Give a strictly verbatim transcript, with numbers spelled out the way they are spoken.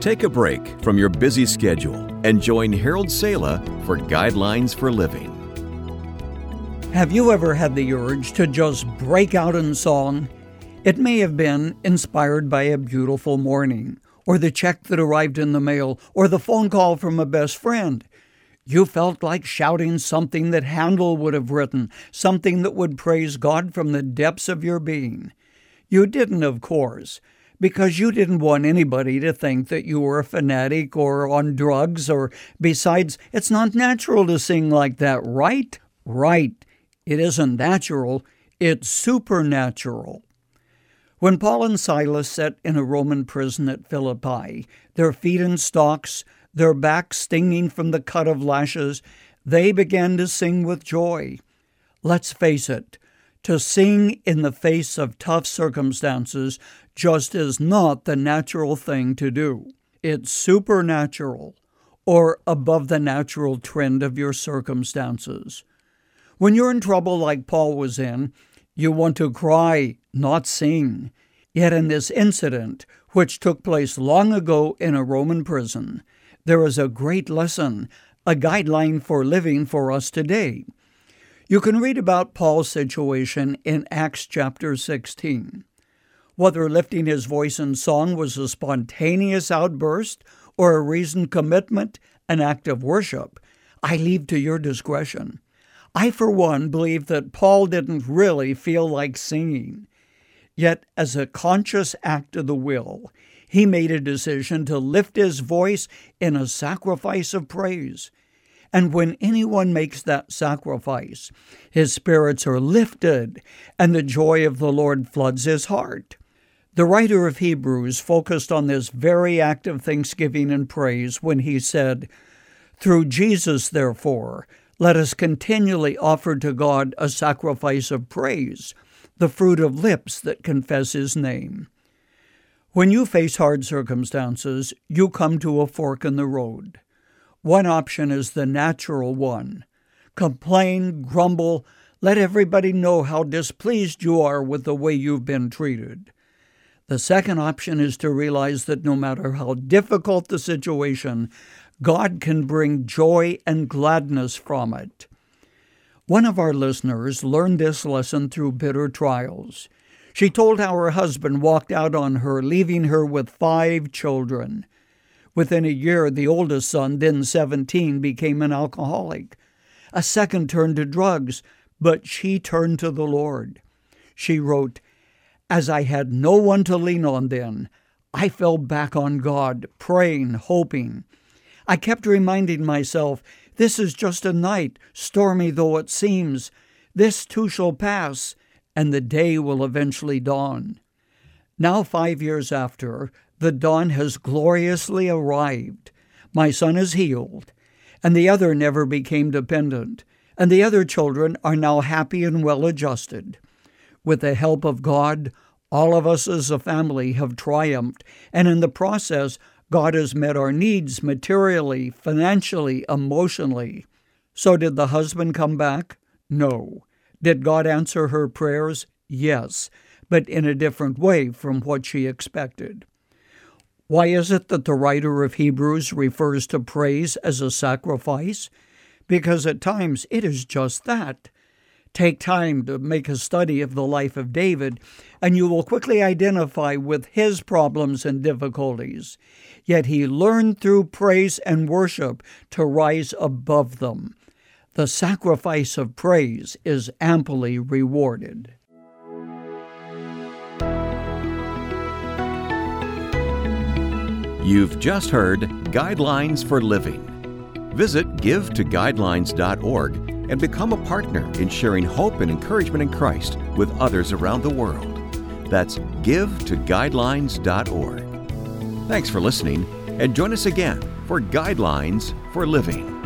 Take a break from your busy schedule and join Harold Sala for Guidelines for Living. Have you ever had the urge to just break out in song? It may have been inspired by a beautiful morning, or the check that arrived in the mail, or the phone call from a best friend. You felt like shouting something that Handel would have written, something that would praise God from the depths of your being. You didn't, of course, because you didn't want anybody to think that you were a fanatic or on drugs, or besides, it's not natural to sing like that, right? Right. It isn't natural, it's supernatural. When Paul and Silas sat in a Roman prison at Philippi, their feet in stocks, their backs stinging from the cut of lashes, they began to sing with joy. Let's face it, to sing in the face of tough circumstances just is not the natural thing to do. It's supernatural, or above the natural trend of your circumstances. When you're in trouble like Paul was in, you want to cry, not sing. Yet in this incident, which took place long ago in a Roman prison, there is a great lesson, a guideline for living for us today. You can read about Paul's situation in Acts chapter sixteen. Whether lifting his voice in song was a spontaneous outburst or a reasoned commitment, an act of worship, I leave to your discretion. I, for one, believe that Paul didn't really feel like singing. Yet, as a conscious act of the will, he made a decision to lift his voice in a sacrifice of praise. And when anyone makes that sacrifice, his spirits are lifted, and the joy of the Lord floods his heart. The writer of Hebrews focused on this very act of thanksgiving and praise when he said, "Through Jesus, therefore, let us continually offer to God a sacrifice of praise, the fruit of lips that confess His name." When you face hard circumstances, you come to a fork in the road. One option is the natural one. Complain, grumble, let everybody know how displeased you are with the way you've been treated. The second option is to realize that no matter how difficult the situation, God can bring joy and gladness from it. One of our listeners learned this lesson through bitter trials. She told how her husband walked out on her, leaving her with five children. Within a year, the oldest son, then seventeen, became an alcoholic. A second turned to drugs, but she turned to the Lord. She wrote, "As I had no one to lean on then, I fell back on God, praying, hoping. I kept reminding myself, this is just a night, stormy though it seems. This too shall pass, and the day will eventually dawn." Now, five years after, the dawn has gloriously arrived. My son is healed, and the other never became dependent, and the other children are now happy and well-adjusted. With the help of God, all of us as a family have triumphed, and in the process, God has met our needs materially, financially, emotionally. So did the husband come back? No. Did God answer her prayers? Yes, but in a different way from what she expected. Why is it that the writer of Hebrews refers to praise as a sacrifice? Because at times it is just that. Take time to make a study of the life of David, and you will quickly identify with his problems and difficulties. Yet he learned through praise and worship to rise above them. The sacrifice of praise is amply rewarded. You've just heard Guidelines for Living. Visit give to guidelines dot org and become a partner in sharing hope and encouragement in Christ with others around the world. That's give to guidelines dot org. Thanks for listening, and join us again for Guidelines for Living.